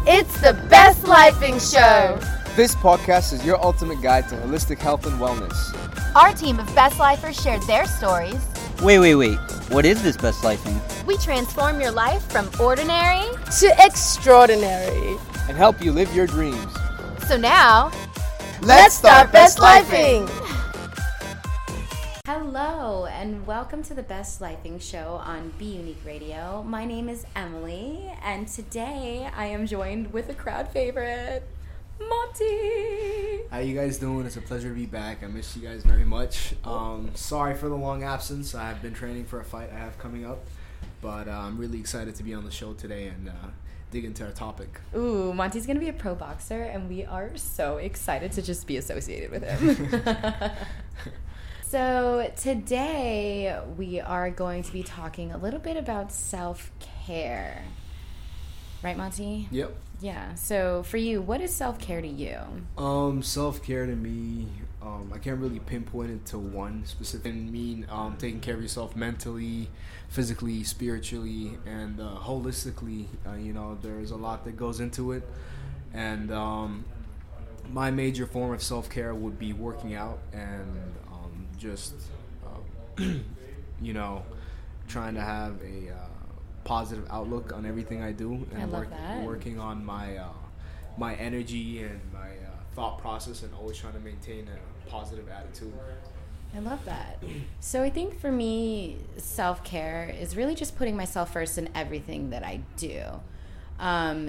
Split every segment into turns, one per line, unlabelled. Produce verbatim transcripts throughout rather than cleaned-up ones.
It's the Best Lifing Show.
This podcast is your ultimate guide to holistic health and wellness.
Our team of Best Lifers shared their stories.
Wait, wait, wait. What is this Best Lifing?
We transform your life from ordinary
to extraordinary
and help you live your dreams.
So now,
let's start Best Lifing.
Hello, and welcome to the Best Lifing Show on Be Unique Radio. My name is Emily, and today I am joined with a crowd favorite, Monty.
How you guys doing? It's a pleasure to be back. I miss you guys very much. Um, sorry for the long absence. I've been training for a fight I have coming up, but uh, I'm really excited to be on the show today and uh, dig into our topic.
Ooh, Monty's going to be a pro boxer, and we are so excited to just be associated with him. So today we are going to be talking a little bit about self-care. Right, Monty?
Yep.
Yeah. So for you, what is self-care to you?
Um, self-care to me, um, I can't really pinpoint it to one specific. I mean, um, taking care of yourself mentally, physically, spiritually, and uh, holistically. Uh, you know, there's a lot that goes into it. And um, my major form of self-care would be working out and just, uh, you know, trying to have a uh, positive outlook on everything I do, and
I love
work,
that.
working on my uh, my energy and my uh, thought process, and always trying to maintain a positive attitude.
I love that. So I think for me, self-care is really just putting myself first in everything that I do. Um,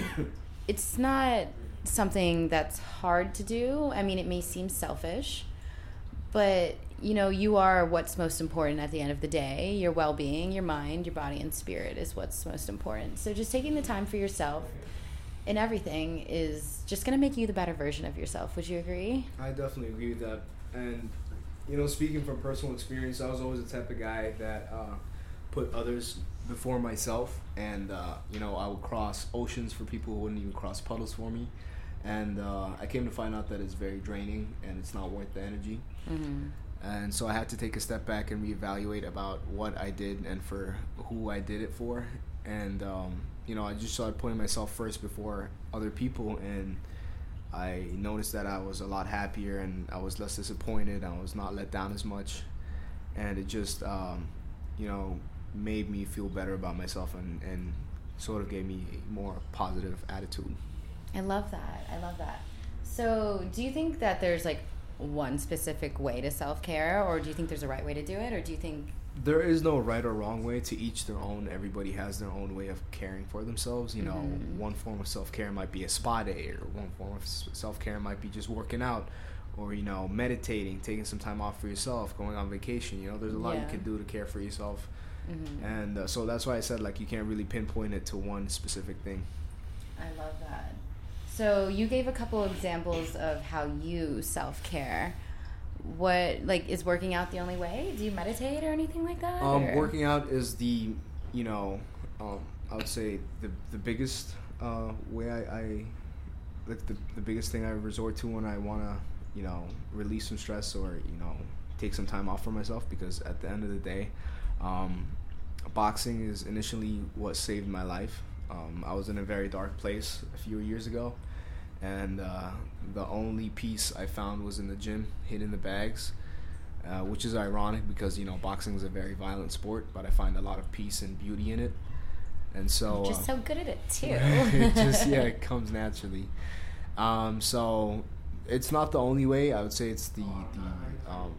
it's not something that's hard to do. I mean, it may seem selfish, but, you know, you are what's most important at the end of the day. Your well-being, your mind, your body, and spirit is what's most important. So just taking the time for yourself in everything is just going to make you the better version of yourself. Would you agree?
I definitely agree with that. And, you know, speaking from personal experience, I was always the type of guy that uh, put others before myself. And, uh, you know, I would cross oceans for people who wouldn't even cross puddles for me. And uh, I came to find out that it's very draining and it's not worth the energy. Mm-hmm. And so I had to take a step back and reevaluate about what I did and for who I did it for. And, um, you know, I just started putting myself first before other people. And I noticed that I was a lot happier and I was less disappointed. I was not let down as much. And it just, um, you know, made me feel better about myself and, and sort of gave me a more positive attitude.
I love that. I love that. So do you think that there's like one specific way to self-care, or do you think there's a right way to do it, or do you think...
There is no right or wrong way. To each their own. Everybody has their own way of caring for themselves. You know, mm-hmm. One form of self-care might be a spa day, or one form of self-care might be just working out, or, you know, meditating, taking some time off for yourself, going on vacation. You know, there's a lot yeah. you can do to care for yourself. Mm-hmm. And uh, so that's why I said, like, you can't really pinpoint it to one specific thing.
I love that. So you gave a couple examples of how you self-care. What, like, is working out the only way? Do you meditate or anything like that?
Um,
or?
Working out is the, you know, um, I would say the the biggest uh, way I, I like the the biggest thing I resort to when I want to, you know, release some stress or, you know, take some time off for myself, because at the end of the day, um, boxing is initially what saved my life. Um, I was in a very dark place a few years ago, and uh, the only peace I found was in the gym, hitting the bags, uh, which is ironic because, you know, boxing is a very violent sport, but I find a lot of peace and beauty in it. And so
You're just
uh,
so good at it too.
it just yeah, it comes naturally. Um, so it's not the only way. I would say it's the the um,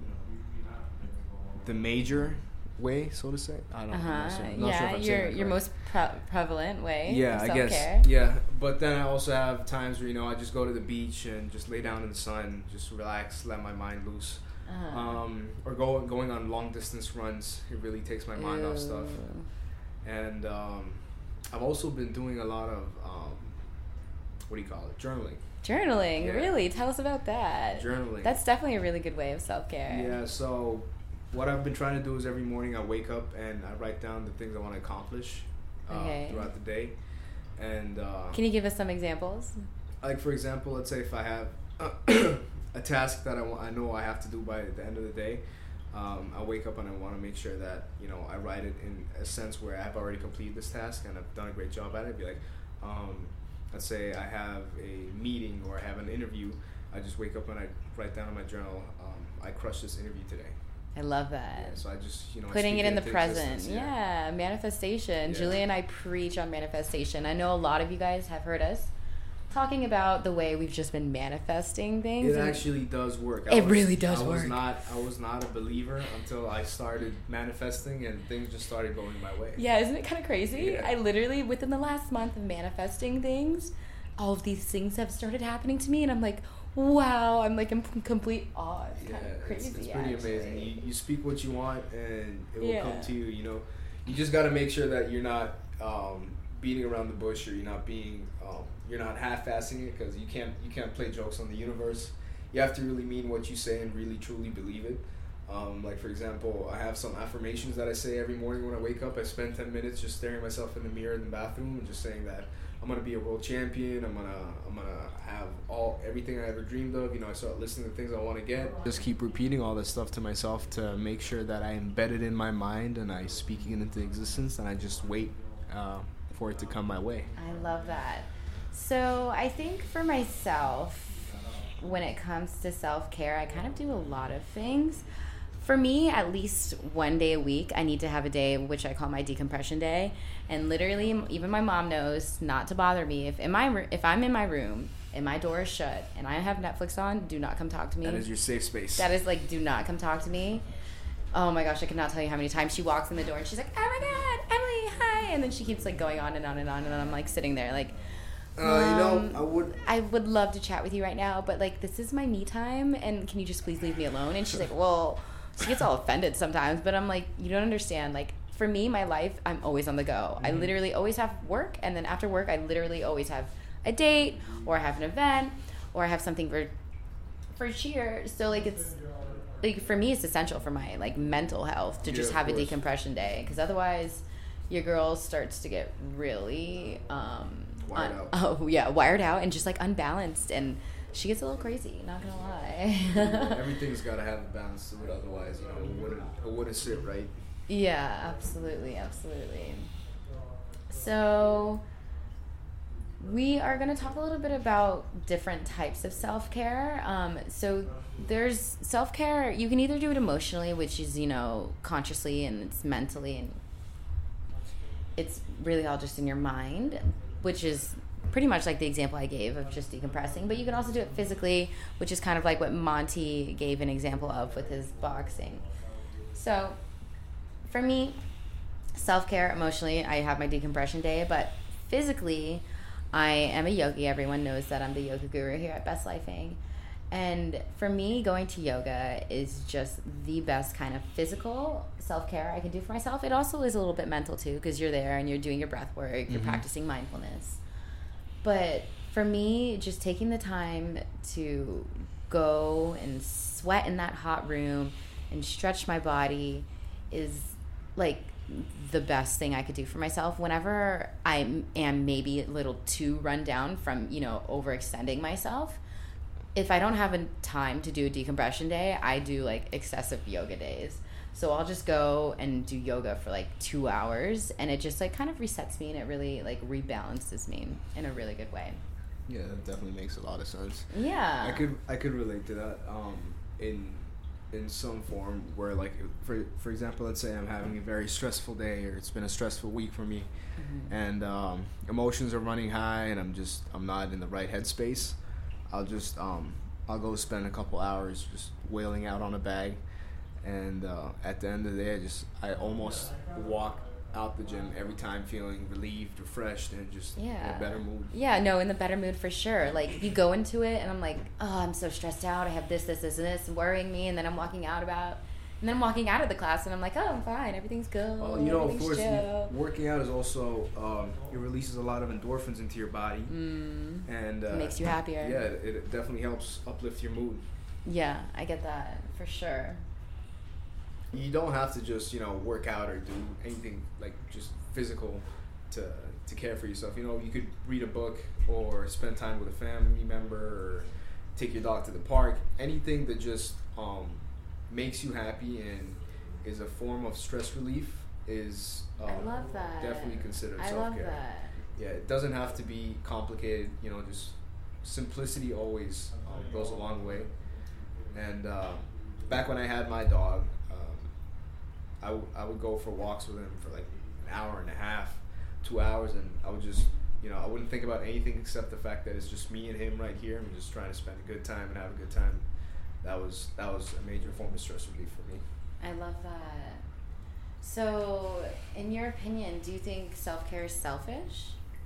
the major way, so to say. I don't
uh-huh.
know. So I'm not
yeah,
sure if I'm
your
saying that
your
right.
most pre- prevalent way.
Yeah,
of
I
self-care.
guess. Yeah, but then I also have times where, you know, I just go to the beach and just lay down in the sun, just relax, let my mind loose. Uh-huh. Um, or go going on long distance runs. It really takes my mind
Ew.
off stuff. And um, I've also been doing a lot of um, what do you call it? Journaling.
Journaling,
Yeah.
Really? Tell us about that.
Journaling.
That's definitely a really good way of self-care.
Yeah. So what I've been trying to do is every morning I wake up and I write down the things I want to accomplish uh,
okay.
throughout the day. And uh,
can you give us some examples?
Like, for example, let's say if I have a task that I, want, I know I have to do by the end of the day, um, I wake up and I want to make sure that, you know, I write it in a sense where I have already completed this task and I've done a great job at it. Be like, um, let's say I have a meeting or I have an interview, I just wake up and I write down in my journal, um, I crushed this interview today.
I love that.
Yeah, so I just, you know, I
Putting
speak
it in the
into
present.
existence,
Yeah. manifestation.
Yeah.
Julie and I preach on manifestation. I know a lot of you guys have heard us talking about the way we've just been manifesting things.
It
and
actually does work. I
It
was-
really does
I was
work.
not I was not a believer until I started manifesting and things just started going my way.
Yeah, isn't it kind of crazy?
Yeah.
I literally, within the last month of manifesting things, all of these things have started happening to me, and I'm like, wow, I'm like in complete awe. It's
Yeah,
kind of crazy.
it's, it's pretty
actually.
amazing. You, you speak what you want and it will
Yeah.
come to you, you know. You just got to make sure that you're not um, beating around the bush, or you're not being um, you're not half-assing it, because you can't you can't play jokes on the universe. You have to really mean what you say and really truly believe it. Um, like, for example, I have some affirmations that I say every morning when I wake up. I spend ten minutes just staring myself in the mirror in the bathroom and just saying that I'm gonna be a world champion. I'm gonna I'm gonna have all everything I ever dreamed of. You know, I start listening to things I want to get. Just keep repeating all this stuff to myself to make sure that I embed it in my mind and I speak it into existence, and I just wait uh, for it to come my way.
I love that. So I think for myself, when it comes to self-care, I kind of do a lot of things. For me, at least one day a week, I need to have a day which I call my decompression day. And literally, even my mom knows not to bother me. If in my if I'm in my room and my door is shut and I have Netflix on, do not come talk to me.
That is your safe space.
That is like, do not come talk to me. Oh my gosh, I cannot tell you how many times she walks in the door and she's like, oh my God, Emily, hi. And then she keeps like going on and on and on. And I'm like sitting there like,
Uh, you know,
Um,
I would.
I would love to chat with you right now, but like this is my me time, and can you just please leave me alone? And she's like, well, she gets all offended sometimes, but I'm like, you don't understand. Like for me, my life, I'm always on the go. Mm-hmm. I literally always have work, and then after work, I literally always have a date, or I have an event, or I have something for for cheer. So like it's like for me, it's essential for my like mental health to
Yeah,
just
of
have a
course.
decompression day, because otherwise, your girl starts to get really um,
Wired
un-
out.
Oh yeah, wired out and just like unbalanced, and she gets a little crazy. Not gonna lie.
Everything's got to have a balance to it, otherwise, you know, it wouldn't, it wouldn't sit right.
Yeah, absolutely, absolutely. So we are going to talk a little bit about different types of self-care. Um, so there's self-care, you can either do it emotionally, which is, you know, consciously, and it's mentally, and it's really all just in your mind, which is pretty much like the example I gave of just decompressing. But you can also do it physically, which is kind of like what Monty gave an example of with his boxing. So for me, self-care emotionally, I have my decompression day, but physically, I am a yogi. Everyone knows that I'm the yoga guru here at Best Lifing. And for me, going to yoga is just the best kind of physical self-care I can do for myself. It also is a little bit mental too, because you're there and you're doing your breath work, you're
Mm-hmm.
practicing mindfulness. But for me, just taking the time to go and sweat in that hot room and stretch my body is like the best thing I could do for myself. Whenever I am maybe a little too run down from, you know, overextending myself, if I don't have a time to do a decompression day, I do like excessive yoga days. So I'll just go and do yoga for like two hours, and it just like kind of resets me, and it really like rebalances me in a really good way.
Yeah, that definitely makes a lot of sense.
Yeah.
I could I could relate to that um, in in some form, where like for for example, let's say I'm having a very stressful day, or it's been a stressful week for me,
Mm-hmm.
and um, emotions are running high, and I'm just I'm not in the right headspace. I'll just um, I'll go spend a couple hours just wailing out on a bag, and uh, at the end of the day, I just I almost walk out the gym every time feeling relieved, refreshed, and just
Yeah.
in a better mood.
Yeah, no, in the better mood for sure. Like, you go into it, and I'm like, oh, I'm so stressed out. I have this, this, this, and this worrying me. And then I'm walking out about, and then I'm walking out of the class, and I'm like, oh, I'm fine. Everything's good.
Well, you know, of
Everything's
course,
chill.
you- working out is also um, it releases a lot of endorphins into your body,
Mm,
and uh,
it makes you happier.
Yeah, it, it definitely helps uplift your mood.
Yeah, I get that for sure.
You don't have to just you know work out or do anything like just physical to to care for yourself. You know, you could read a book or spend time with a family member or take your dog to the park. Anything that just um, makes you happy and is a form of stress relief is um,
I love that.
definitely considered
I
self-care.
love that.
yeah, it doesn't have to be complicated. You know, just simplicity always um, goes a long way. And uh, back when I had my dog, um, I, w- I would go for walks with him for like an hour and a half, two hours, and I would just, you know, I wouldn't think about anything except the fact that it's just me and him right here, and we're just trying to spend a good time and have a good time. That was that was a major form of stress relief for me.
I love that. So, in your opinion, do you think self-care is selfish?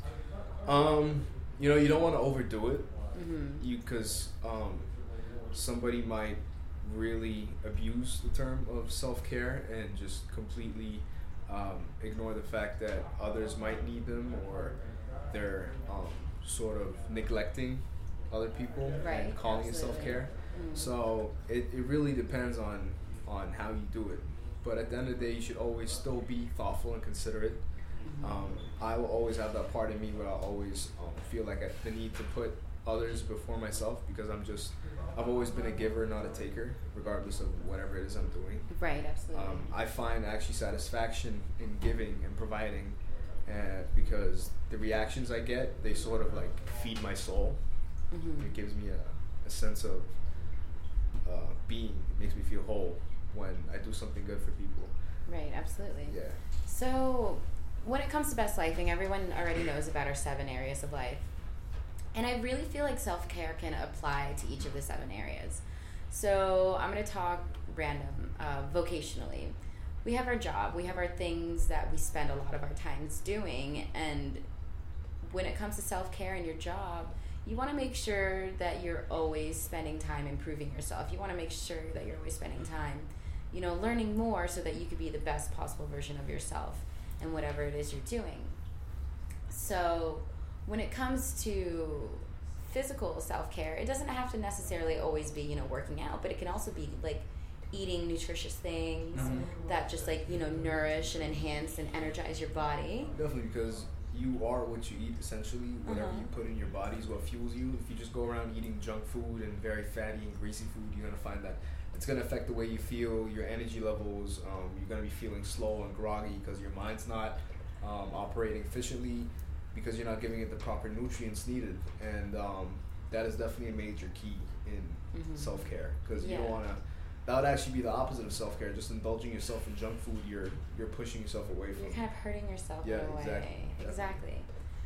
Um, you know, you don't want to overdo it.
Mm-hmm.
You because um, somebody might really abuse the term of self-care and just completely um, ignore the fact that others might need them, or they're um, sort of neglecting other people
Right,
and calling
absolutely.
it self-care.
Mm.
So it, it really depends on on how you do it. But at the end of the day, you should always still be thoughtful and considerate. Um, I will always have that part in me where I always um, feel like I, the need to put others before myself, because I'm just, I've always been a giver, not a taker, regardless of whatever it is I'm doing.
Right, absolutely.
Um, I find actually satisfaction in giving and providing, uh, because the reactions I get, they sort of like feed my soul.
Mm-hmm.
It gives me a, a sense of uh, being. It makes me feel whole when I do something good for people.
Right, absolutely.
Yeah.
So, when it comes to best lifing, everyone already knows about our seven areas of life. And I really feel like self-care can apply to each of the seven areas. So, I'm going to talk random, uh, vocationally. We have our job, we have our things that we spend a lot of our times doing, and when it comes to self-care in your job, you want to make sure that you're always spending time improving yourself. You want to make sure that you're always spending time, you know, learning more so that you could be the best possible version of yourself in whatever it is you're doing. So when it comes to physical self-care, it doesn't have to necessarily always be, you know, working out, but it can also be like eating nutritious things
Mm-hmm.
that just like, you know, nourish and enhance and energize your body.
Definitely, because you are what you eat, essentially. Whatever
Uh-huh.
you put in your body is what fuels you. If you just go around eating junk food and very fatty and greasy food, you're going to find that it's going to affect the way you feel, your energy levels. Um, you're going to be feeling slow and groggy because your mind's not um, operating efficiently, because you're not giving it the proper nutrients needed. And um, that is definitely a major key in
Mhm.
self-care, because you
Yeah.
don't want to. That would actually be the opposite of self-care. Just indulging yourself in junk food, you're you're pushing yourself away from.
You're kind of hurting yourself
Yeah,
in a way.
exactly. Yeah.
Exactly.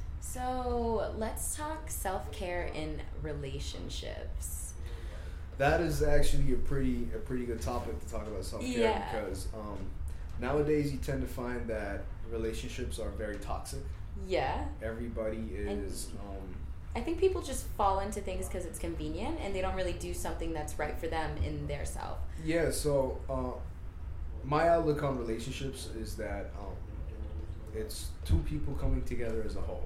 So let's talk self-care in relationships.
That is actually a pretty a pretty good topic to talk about self-care,
Yeah.
because um, nowadays you tend to find that relationships are very toxic.
Yeah.
Everybody is um,
I think people just fall into things because it's convenient and they don't really do something that's right for them in their self.
yeah. So uh, my outlook on relationships is that um, it's two people coming together as a whole,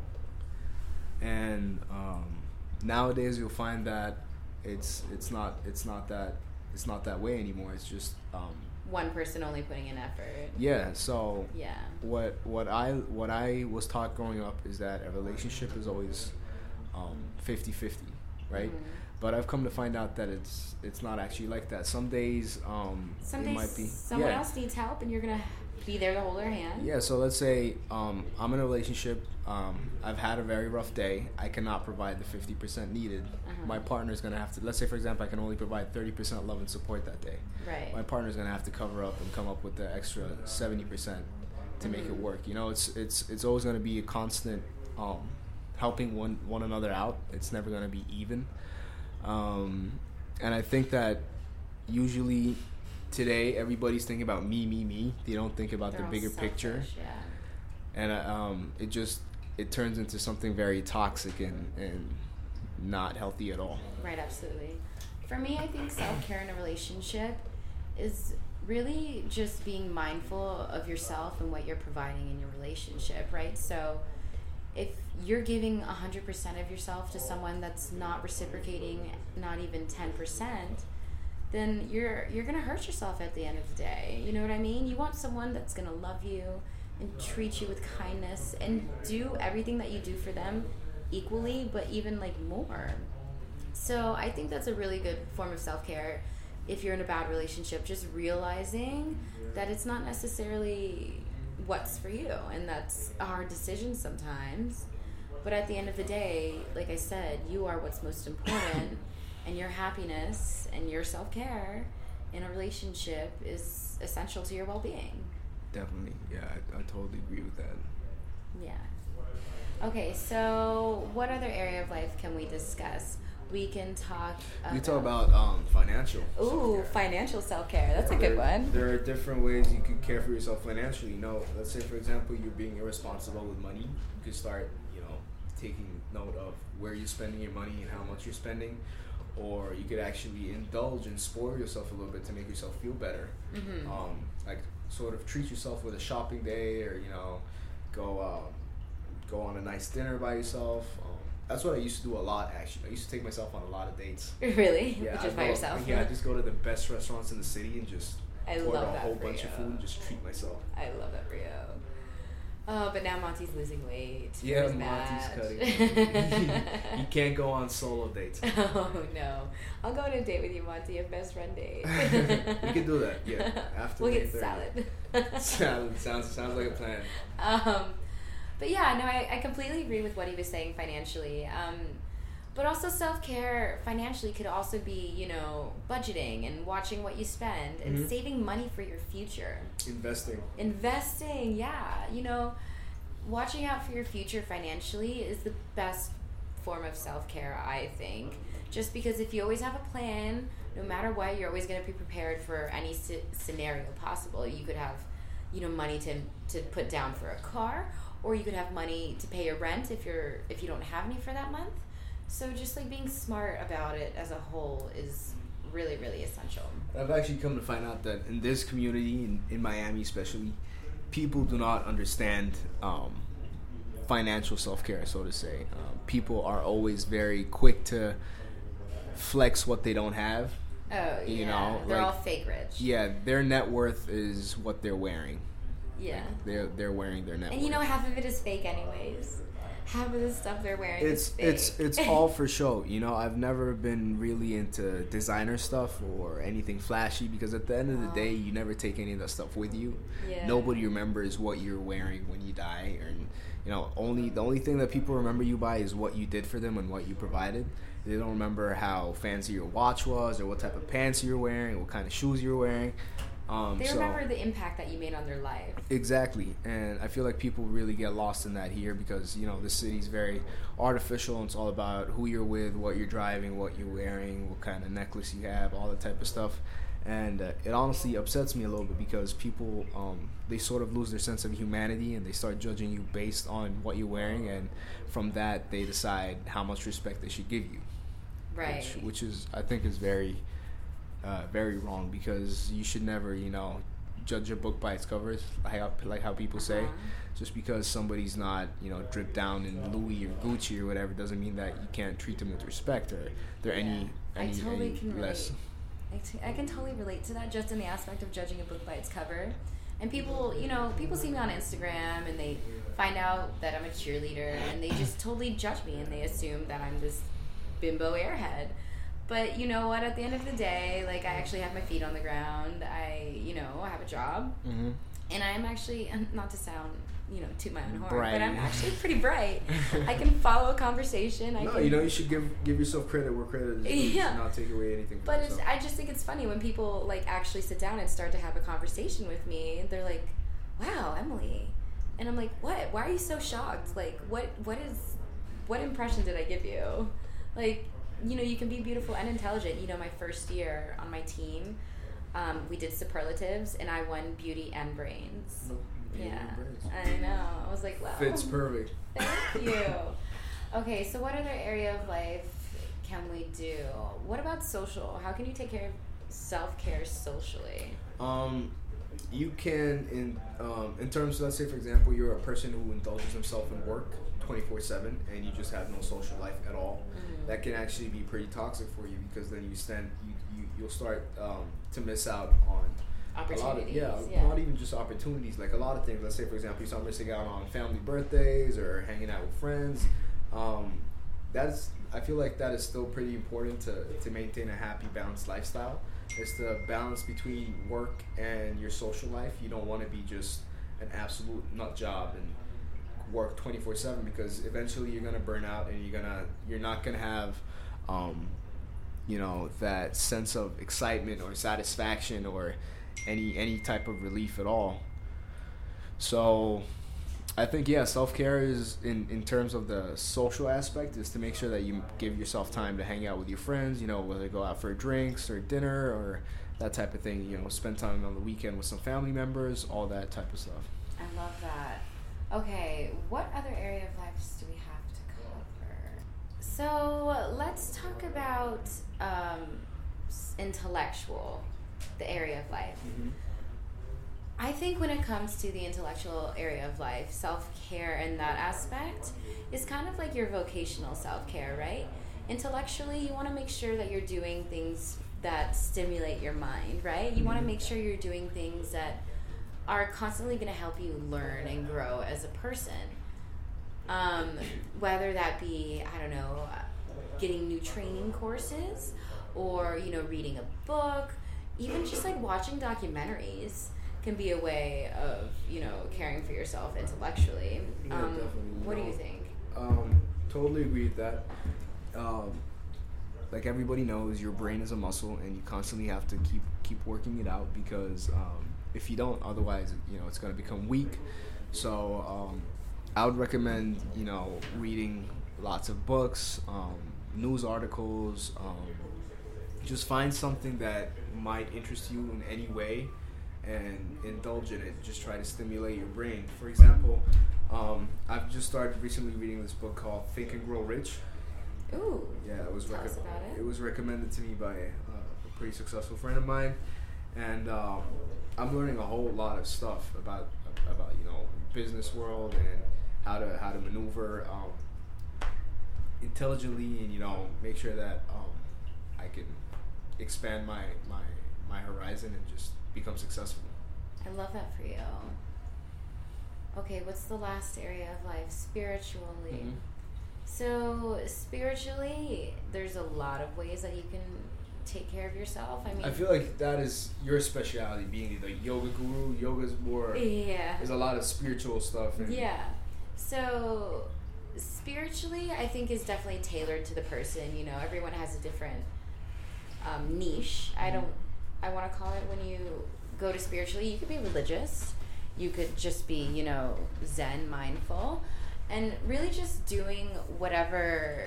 and um, nowadays you'll find that it's it's not it's not that it's not that way anymore. It's just um,
One person only putting in effort.
yeah. So
Yeah.
what what I what I was taught growing up is that a relationship is always um, fifty-fifty, right?
Mhm.
But I've come to find out that it's it's not actually like that. Some days um,
Some
it
days
might be
someone
yeah.
else needs help and you're going to be there to hold their hand.
Yeah, so let's say um, I'm in a relationship. Um, I've had a very rough day. I cannot provide the fifty percent needed.
Uh-huh.
My partner's going to have to, let's say, for example, I can only provide thirty percent love and support that day.
Right.
My partner's going to have to cover up and come up with the extra seventy percent to make it
Mhm.
work. You know, it's it's it's always going to be a constant um, helping one, one another out. It's never going to be even. Um, and I think that usually today everybody's thinking about me, me, me. They don't think about
They're
the
all
bigger
selfish,
picture.
Yeah.
And uh, um, it just it turns into something very toxic and, and not healthy at all.
Right, absolutely. For me, I think self-care in a relationship is really just being mindful of yourself and what you're providing in your relationship, right? So if you're giving one hundred percent of yourself to someone that's not reciprocating not even ten percent, then you're you're going to hurt yourself at the end of the day. You know what I mean? You want someone that's going to love you and treat you with kindness and do everything that you do for them equally, but even like more. So I think that's a really good form of self-care if you're in a bad relationship, just realizing that it's not necessarily what's for you, and that's a hard decision sometimes. But at the end of the day, like I said, you are what's most important, and your happiness and your self-care in a relationship is essential to your well-being.
Definitely. Yeah, I, I totally agree with that.
Yeah. Okay, so what other area of life can we discuss? We can talk about...
We talk about um, financial
Ooh,
self-care.
financial self-care. That's a good
there,
one.
There are different ways you can care for yourself financially. You know, let's say, for example, you're being irresponsible with money. You could start, you know, taking note of where you're spending your money and how much you're spending. Or you could actually indulge and spoil yourself a little bit to make yourself feel better.
Mm-hmm.
Um, like, sort of treat yourself with a shopping day, or, you know, go uh, go on a nice dinner by yourself. Um, that's what I used to do a lot, actually. I used to take myself on a lot of dates.
Really?
Yeah,
Just
I'd
by
go,
yourself?
Yeah, I just go to the best restaurants in the city and just
I
order
love
a
that
whole
for
bunch
you.
of food and just treat myself.
I love that for you. Oh, but now Monty's losing weight.
Yeah,
He's
Monty's
mad.
cutting. You can't go on solo dates.
Oh, no. I'll go on a date with you, Monty, a best friend date.
We can do that, yeah. After
we'll
May
get
thirtieth.
salad.
Salad sounds sounds like a plan.
Um, but yeah, no, I, I completely agree with what he was saying financially. Um, but also self-care financially could also be, you know, budgeting and watching what you spend and
Mhm.
saving money for your future.
Investing.
Investing, yeah. You know, watching out for your future financially is the best form of self-care, I think. Just because if you always have a plan, no matter what, you're always going to be prepared for any c- scenario possible. You could have, you know, money to to put down for a car, or you could have money to pay your rent if you're if you don't have any for that month. So just like being smart about it as a whole is really, really essential.
I've actually come to find out that in this community, in, in Miami especially, people do not understand um, financial self-care, so to say. Um, people are always very quick to flex what they don't have.
Oh, yeah.
You know,
They're
like-
all fake rich.
Yeah, their net worth is what they're wearing.
Yeah.
They're they're wearing their net
And
worth.
you know, half of it is fake anyways. Half of the stuff they're wearing
it's
is fake.
it's it's all for show. You know, I've never been really into designer stuff or anything flashy, because at the end of the day, you never take any of that stuff with you.
Yeah.
Nobody remembers what you're wearing when you die, and you know, only the only thing that people remember you by is what you did for them and what you provided. They don't remember how fancy your watch was, or what type of pants you're wearing, what kind of shoes you're wearing. Um,
They
so,
remember the impact that you made on their life.
Exactly, and I feel like people really get lost in that here, because you know the city's very artificial, and it's all about who you're with, what you're driving, what you're wearing, what kind of necklace you have, all that type of stuff. And uh, it honestly upsets me a little bit, because people um, they sort of lose their sense of humanity, and they start judging you based on what you're wearing, and from that they decide how much respect they should give you.
Right.
Which, which is, I think, is very uh, very wrong, because you should never, you know, judge a book by its covers, like how, like how people say.
Uh-huh.
Just because somebody's not, you know, dripped down in Louis or Gucci or whatever, doesn't mean that you can't treat them with respect, or they're any
Yeah. I
any,
totally
any
can
less.
relate. I, t- I can totally relate to that, just in the aspect of judging a book by its cover. And people, you know, people see me on Instagram and they find out that I'm a cheerleader, and they just totally judge me, and they assume that I'm this bimbo airhead. But you know what? At the end of the day, like, I actually have my feet on the ground. I, you know, I have a job,
Mm-hmm.
and I'm actually, not to sound, you know, toot my own horn,
Bright.
but I'm actually pretty bright. I can follow a conversation. I
No,
can,
you know, you should give give yourself credit where credit is due. You
Yeah.
should not take away anything from
But it's,
yourself.
I just think it's funny when people like actually sit down and start to have a conversation with me. They're like, "Wow, Emily," and I'm like, "What? Why are you so shocked? Like, what? What is? What impression did I give you? Like, you know, you can be beautiful and intelligent. You know, my first year on my team, um, we did superlatives, and I won beauty and brains.
Beauty
Yeah,
and brains.
I know. I was like, wow,
Fits perfect.
Thank you. Okay, so what other area of life can we do? What about social? How can you take care of self-care socially?
Um, you can, in um, in terms, let's say for example, you're a person who indulges himself in work twenty-four seven, and you just have no social life at all.
Mhm.
That can actually be pretty toxic for you, because then you stand, you, you you'll start um, to miss out on a lot of,
Opportunities,
yeah,
yeah.
not even just opportunities, like a lot of things. Let's say for example, you start missing out on family birthdays or hanging out with friends. Um, that's I feel like that is still pretty important to, to maintain a happy, balanced lifestyle. It's the balance between work and your social life. You don't want to be just an absolute nut job and work twenty-four seven, because eventually you're gonna burn out, and you're gonna you're not gonna have um, you know, that sense of excitement or satisfaction or any any type of relief at all. So I think, yeah, self-care is, in, in terms of the social aspect, is to make sure that you give yourself time to hang out with your friends, you know, whether go out for drinks or dinner or that type of thing, you know, spend time on the weekend with some family members, all that type of stuff.
I love that. Okay, what other area of life do we have to cover? So let's talk about um, intellectual, the area of life.
Mm-hmm.
I think when it comes to the intellectual area of life, self-care in that aspect is kind of like your vocational self-care, right? Intellectually, you want to make sure that you're doing things that stimulate your mind, right? You want to make sure you're doing things that are constantly going to help you learn and grow as a person. Um, whether that be, I don't know, getting new training courses, or, you know, reading a book, even just like watching documentaries can be a way of, you know, caring for yourself intellectually.
Yeah,
um,
definitely.
What
You
do you
know,
think?
Um, totally agree with that. Um, like everybody knows, your brain is a muscle, and you constantly have to keep keep working it out, because um, if you don't, otherwise, you know, it's going to become weak. So um, I would recommend, you know, reading lots of books, um, news articles. Um, just find something that might interest you in any way, and indulge in it. Just try to stimulate your brain. For example, um, I've just started recently reading this book called Think and Grow Rich.
Ooh.
Yeah, it was
Tell
rec-
us about it.
it was recommended to me by uh, a pretty successful friend of mine, and um, I'm learning a whole lot of stuff about about you know, business world and how to how to maneuver um, intelligently, and, you know, make sure that um, I can expand my my my horizon and just become successful.
I love that for you. Okay, what's the last area of life? Spiritually.
Mm-hmm.
So, spiritually, there's a lot of ways that you can take care of yourself. I mean,
I feel like that is your specialty, being the yoga guru. Yoga's more,
yeah.
there's a lot of spiritual stuff. And
Yeah. So, spiritually, I think is definitely tailored to the person. You know, everyone has a different um, niche. I don't, I want to call it, when you go to spiritually, you could be religious. You could just be, you know, Zen, mindful. And really just doing whatever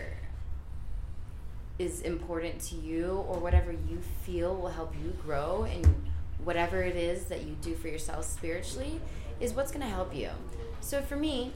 is important to you, or whatever you feel will help you grow, and whatever it is that you do for yourself spiritually is what's going to help you. So for me,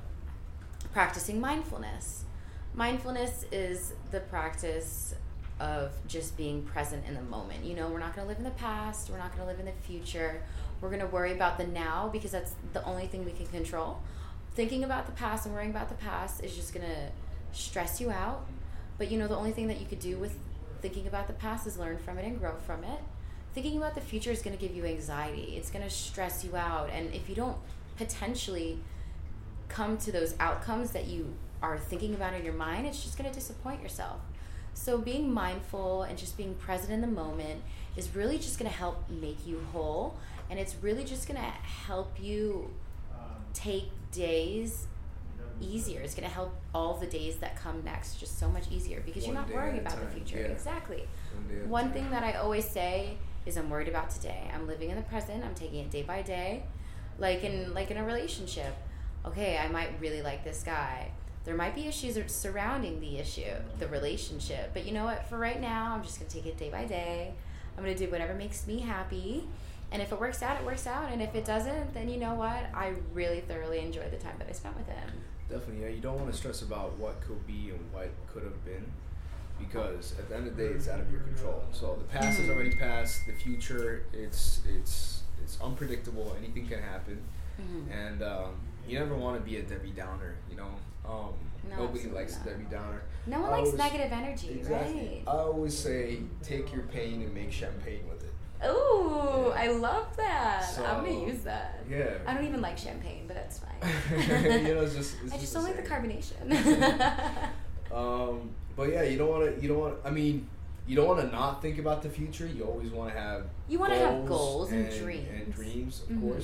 practicing mindfulness. Mindfulness is the practice of just being present in the moment. You know, we're not going to live in the past. We're not going to live in the future. We're going to worry about the now, because that's the only thing we can control. Thinking about the past and worrying about the past is just going to stress you out. But, you know, the only thing that you could do with thinking about the past is learn from it and grow from it. Thinking about the future is going to give you anxiety. It's going to stress you out. And if you don't potentially come to those outcomes that you are thinking about in your mind, it's just going to disappoint yourself. So being mindful and just being present in the moment is really just going to help make you whole. And it's really just going to help you take days easier. It's going to help all the days that come next just so much easier, because
One
you're not
day
worrying
at a
about the
time.
future.
Yeah.
Exactly.
One day at a
One
time.
thing that I always say is I'm worried about today. I'm living in the present. I'm taking it day by day. Like in like in a relationship. Okay, I might really like this guy. There might be issues surrounding the issue, the relationship. But you know what? For right now, I'm just going to take it day by day. I'm going to do whatever makes me happy. And if it works out, it works out. And if it doesn't, then you know what? I really thoroughly enjoyed the time that I spent with him.
Definitely, yeah. You don't want to stress about what could be and what could have been, because at the end of the day, it's out of your control. So the past is already past. The future, it's it's it's unpredictable. Anything can happen,
Mm-hmm.
and um, you never want to be a Debbie Downer. You know, um,
No,
nobody
absolutely
likes
not.
a Debbie Downer.
No one
I
likes
always-
negative energy,
Exactly. I always say, take your pain and make champagne with it.
right? Ooh,
Yeah.
I love that.
So,
I'm going to use that.
Yeah.
I don't even like champagne, but that's fine.
you know, it's just. It's
I just don't like the
saying.
carbonation.
Um, but yeah, you don't want to. You don't want. I mean, you don't want to not think about the future. You always want to have.
You wanna have goals and dreams.
And dreams, of
Mhm.
course.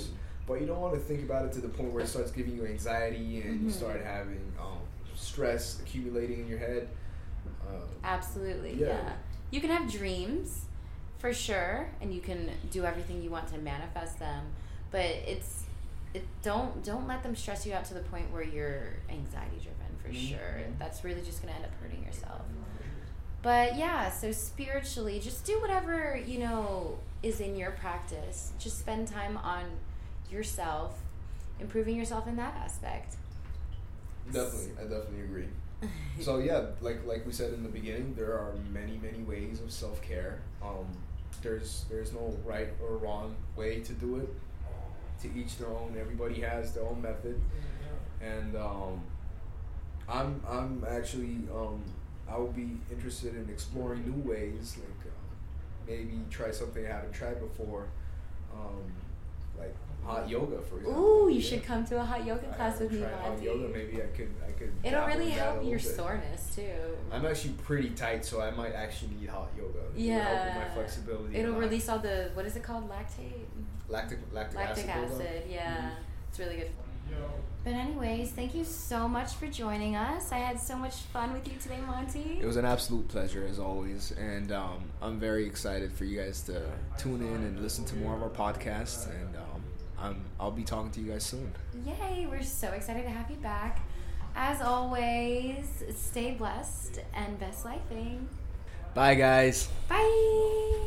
but you don't want to think about it to the point where it starts giving you anxiety and
Mm-hmm.
you start having um, stress accumulating in your head. Uh,
Absolutely,
Yeah.
yeah. You can have dreams, for sure, and you can do everything you want to manifest them, but it's it don't don't let them stress you out to the point where you're anxiety driven, for
Mm-hmm.
sure. That's really just going to end up hurting yourself. But yeah, so spiritually, just do whatever, you know, is in your practice. Just spend time on yourself, improving yourself in that aspect.
Definitely, I definitely agree. So yeah, like like we said in the beginning, there are many many ways of self care. Um, there's there's no right or wrong way to do it. To each their own. Everybody has their own method, and um, I'm I'm actually um, I would be interested in exploring new ways, like uh, maybe try something I haven't tried before, um, like hot yoga, for example.
Ooh, you
Yeah.
should come to a hot yoga
I
class with me,
haven't tried hot
Monty.
yoga. Maybe I could I could.
It'll
dabble
really
in that a
help
little
your
bit.
soreness too.
I'm actually pretty tight, so I might actually need hot yoga. It will help with
Yeah.
my flexibility.
It'll
and my
release all the, what is it called? Lactate?
lactic lactic,
Lactic
acid. buildup.
acid, yeah.
Mhm.
It's really good. But anyways, thank you so much for joining us. I had so much fun with you today, Monty.
It was an absolute pleasure as always, and um, I'm very excited for you guys to tune in and listen to more of our podcasts. And um, I'm I'll be talking to you guys soon.
Yay, we're so excited to have you back. As always, stay blessed and best lifing.
Bye, guys.
Bye!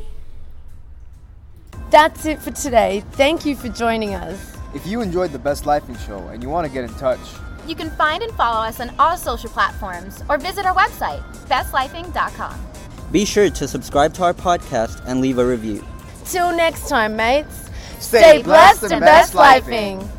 That's it for today. Thank you for joining us.
If you enjoyed the Best Lifing Show and you want to get in touch,
You can find and follow us on all social platforms or visit our website, best lifing dot com.
Be sure to subscribe to our podcast and leave a review.
Till next time, mates.
Stay blessed and best lifing.